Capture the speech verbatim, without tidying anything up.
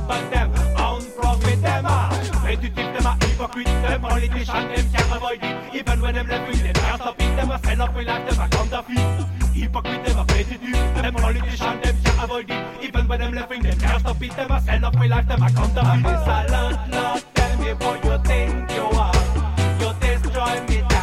but them, unprofit them are. Repetitive them are hypocrite, them politician, them can't avoid it. Even when them left with them, can't stop it, them a sell up with life, them a counterfeit. Hypocrite, them a repetitive, them politician, them can't avoid it. Even when them left with them, can't stop it, them a sell up with life, them a counterfeit. This a lot, lot, tell me what you think you are. You destroy me.